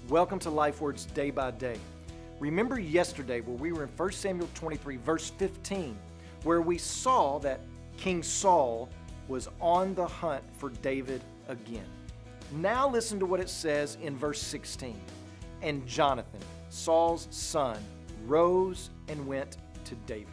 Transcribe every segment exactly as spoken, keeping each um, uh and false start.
Welcome to Life Words Day by Day. Remember yesterday where we were in First Samuel twenty-three, verse fifteen, where we saw that King Saul was on the hunt for David again. Now listen to what it says in verse sixteen. And Jonathan, Saul's son, rose and went to David.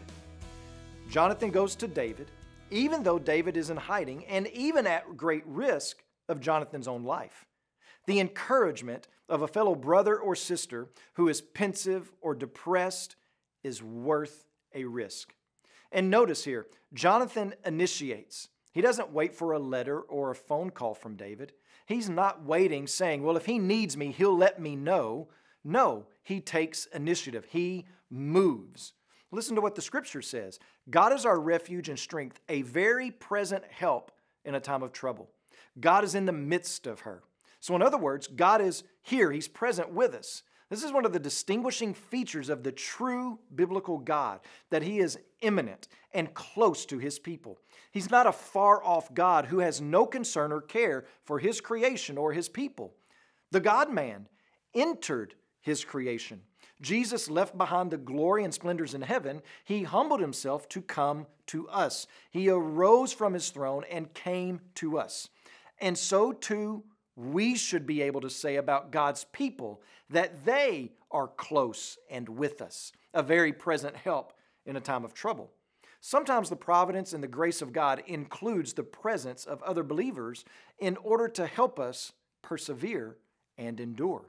Jonathan goes to David, even though David is in hiding and even at great risk of Jonathan's own life. The encouragement of a fellow brother or sister who is pensive or depressed is worth a risk. And notice here, Jonathan initiates. He doesn't wait for a letter or a phone call from David. He's not waiting saying, well, if he needs me, he'll let me know. No, he takes initiative. He moves. Listen to what the scripture says. God is our refuge and strength, a very present help in a time of trouble. God is in the midst of her. So in other words, God is here. He's present with us. This is one of the distinguishing features of the true biblical God, that He is immanent and close to His people. He's not a far-off God who has no concern or care for His creation or His people. The God-man entered His creation. Jesus left behind the glory and splendors in heaven. He humbled Himself to come to us. He arose from His throne and came to us. And so too, we should be able to say about God's people that they are close and with us, a very present help in a time of trouble. Sometimes the providence and the grace of God includes the presence of other believers in order to help us persevere and endure.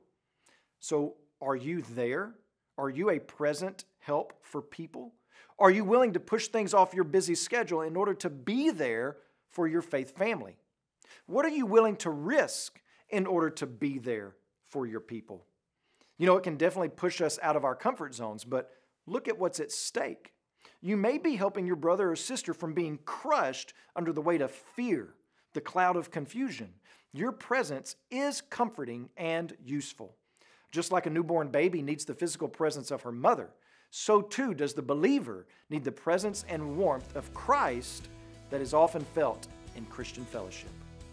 So, are you there? Are you a present help for people? Are you willing to push things off your busy schedule in order to be there for your faith family? What are you willing to risk in order to be there for your people? You know, it can definitely push us out of our comfort zones, but look at what's at stake. You may be helping your brother or sister from being crushed under the weight of fear, the cloud of confusion. Your presence is comforting and useful. Just like a newborn baby needs the physical presence of her mother, so too does the believer need the presence and warmth of Christ that is often felt in Christian fellowship.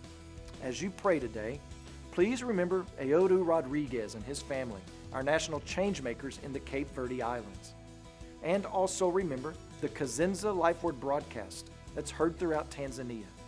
As you pray today, please remember Aodu Rodriguez and his family, our national changemakers in the Cape Verde Islands. And also remember the Kazenza Life Word broadcast that's heard throughout Tanzania.